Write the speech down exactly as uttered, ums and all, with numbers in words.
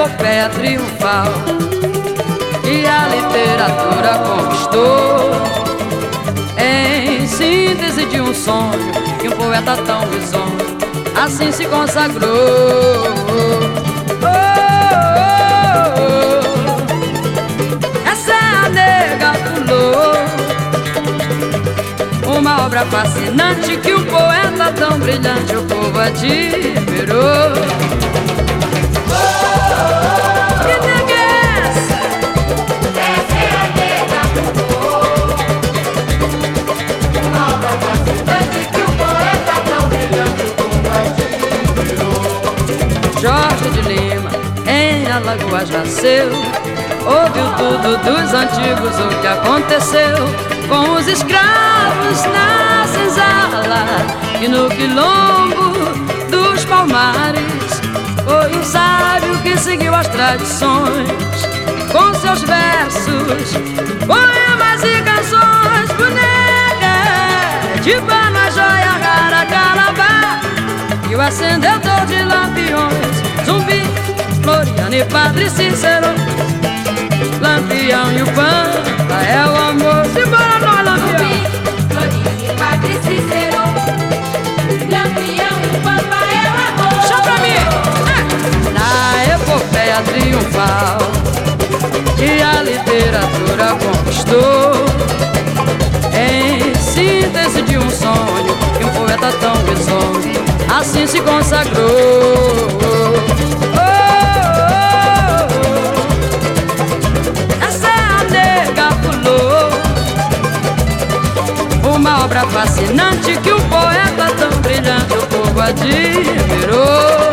epopeia triunfal que a literatura conquistou, em síntese de um sonho que um poeta tão risonho assim se consagrou. Oh, oh, oh. Essa é a Nega Pulou, uma obra fascinante que um poeta tão brilhante o povo admirou. Que nega é essa? Essa é a Nega Pulou, uma obra fascinante que um poeta tão brilhante o povo admirou. Jorge de Lima, em Alagoas nasceu, ouviu tudo dos antigos o que aconteceu com os escravos na senzala e no quilombo dos Palmares. Foi um sábio que seguiu as tradições com seus versos, poemas e canções. Boneca de pano, joia rara, carabá e o acendedor de lampiões. Zumbi, Floriano e Padre Cícero, Lampião e o Pampa é o amor. Simbora nós, Lampião! Zumbi, Floriano e Padre Cícero, Lampião e o Pampa é o amor. Chama pra mim! É. Na epopeia triunfal que a literatura conquistou, em síntese de um sonho que um poeta tão risonho assim se consagrou. Oh, oh, oh. Essa é a Nega Pulou, uma obra fascinante que um poeta tão brilhante o povo admirou.